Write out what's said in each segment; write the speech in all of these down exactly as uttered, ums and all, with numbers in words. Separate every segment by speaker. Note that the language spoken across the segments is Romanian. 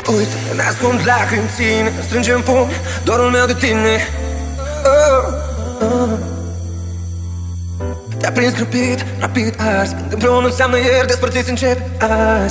Speaker 1: Uite, ne ascund lacrimi, ține, strângem pumni, dorul meu de tine. oh, oh. Te-a prins grăbit, rapid ars, când împreună înseamnă ieri, despărțiți încep azi.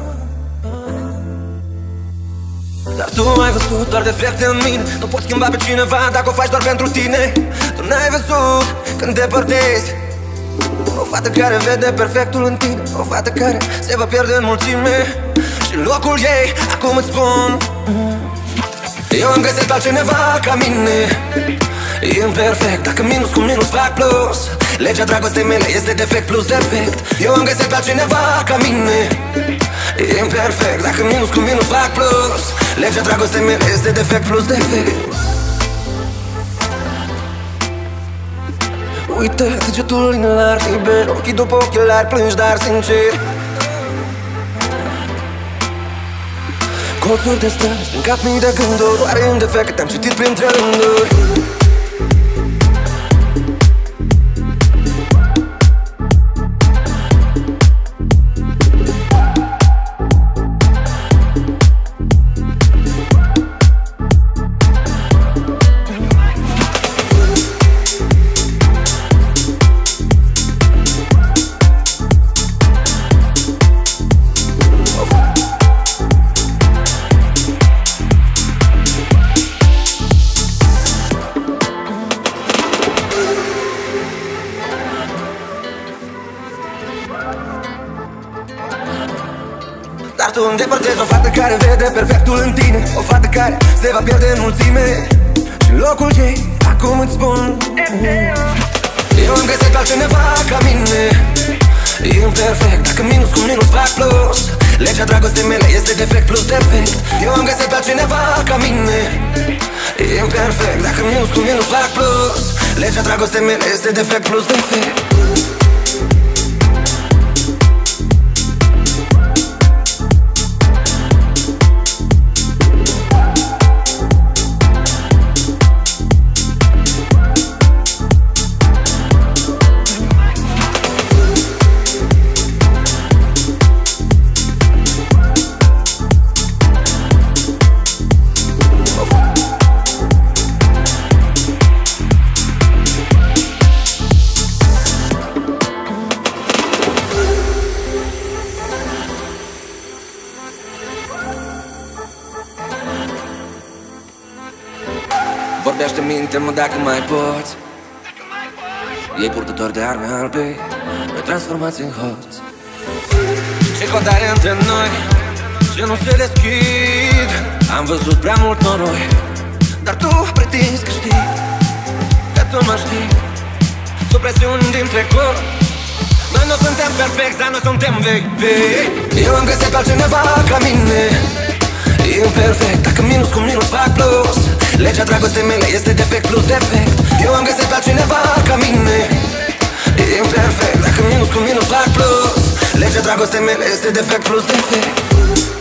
Speaker 1: Dar tu ai văzut doar defecte în mine. Nu poți schimba pe cineva dacă o faci doar pentru tine. Tu n-ai văzut când te depărtezi o fată care vede perfectul în tine, o fată care se va pierde în mulțime. Și locul ei, acum îți spun, eu am găsit altcineva ca mine. E imperfect, dacă minus cu minus fac plus. Legea dragostei mele este defect plus defect. Eu am găsit altcineva ca mine. E imperfect, dacă minus cu minus fac plus. Legea dragostei mele este defect plus defect. Uite, degetul inelar liber, ochii după ochelari, plângi dar sincer. Colțuri de străzi, din cap mii de gânduri, oare în defect că te-am citit printre rânduri. Dar tu îndepărtezi o fată care vede perfectul în tine, o fată care se va pierde în mulțime. Și locul ei, acum îți spun, eu am găsit altcineva ca mine. E imperfect, dacă minus cu minus fac plus. Legea dragostei mele este defect plus defect. Eu am găsit altcineva ca mine. E imperfect, dacă minus cu minus fac plus. Legea dragostei mele este defect plus defect. Vorbește, minte-mă dacă mai poți. Ei purtători de arme albe, noi transformați în hoți. Ce codare între noi, ce nu se deschid. Am văzut prea mult noroi, dar tu pretinzi că știi, că tu mă știi. Sub presiuni din trecut, noi nu suntem perfecti, dar noi suntem vechi, vechi. Eu am găsit altcineva ca mine. E imperfect, dacă minus cu minus fac plus. Legea dragostei mele este defect plus defect. Eu am găsit altcineva ca mine. E imperfect, dacă minus cu minus fac plus. Legea dragostei mele este defect plus defect.